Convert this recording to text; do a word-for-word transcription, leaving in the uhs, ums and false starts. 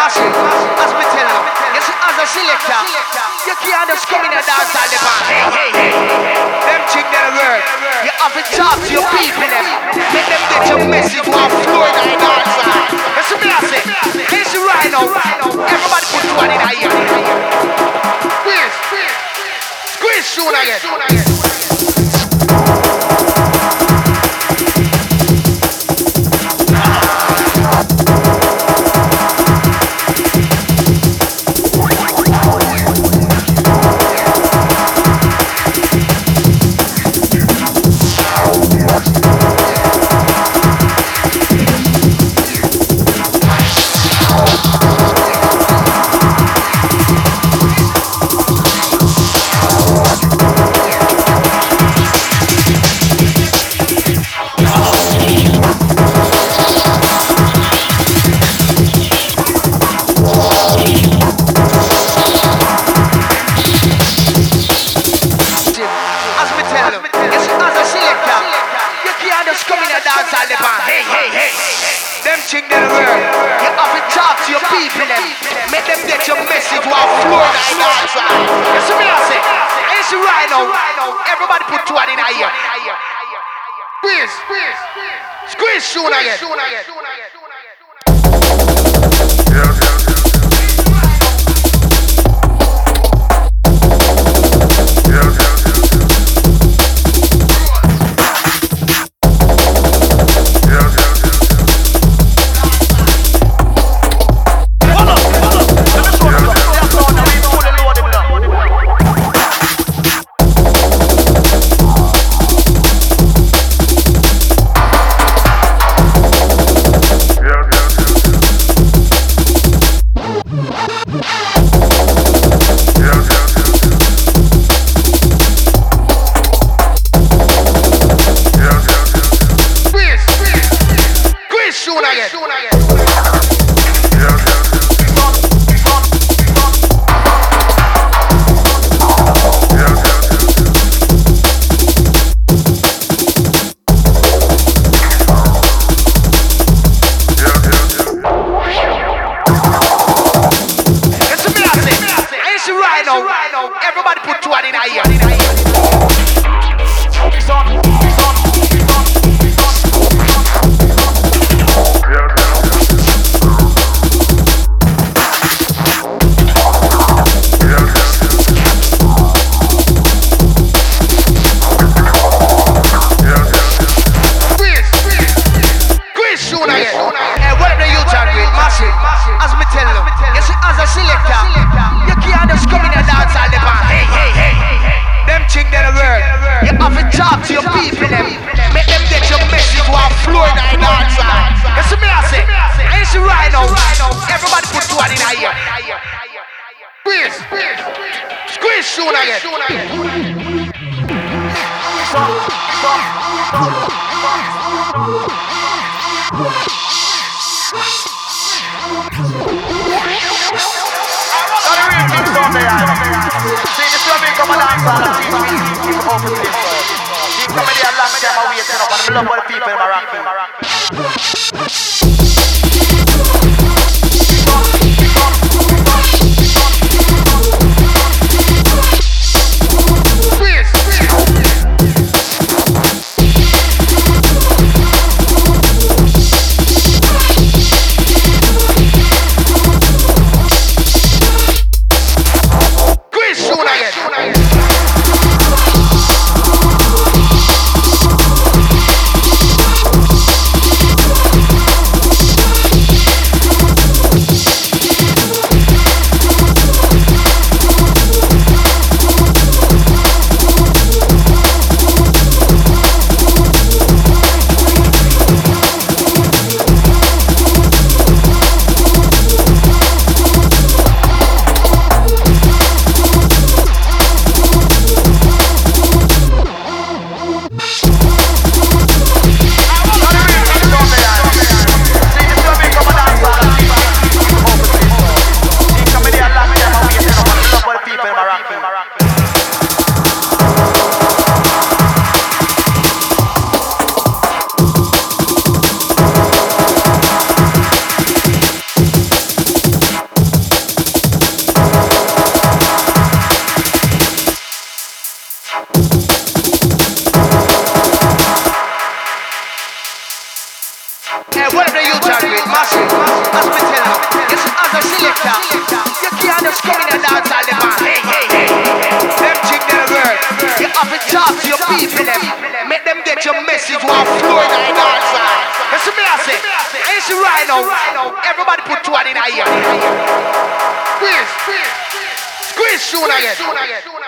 massive, as me tell you. You see, as a selector, you can't just come in and dance all the band. Hey, hey, hey. Them things that work. You have to talk to your people, them. Make them get your message while flowing in the dance hall. You see me, I say, this is right now. Everybody put one in a ear. Squeeze, squeeze soon again. Squeeze soon again. Hey, whatever you try with, massive, as me tell you, you see, as a selector, you can't just come in and dance all the man. Hey, hey, hey, them things that work. You have to talk to your people, them. Make them get your message while flowing in the dance hall. You see me, I say, and you see right now, everybody put two in a ear. Squeeze, squeeze, squeeze soon again.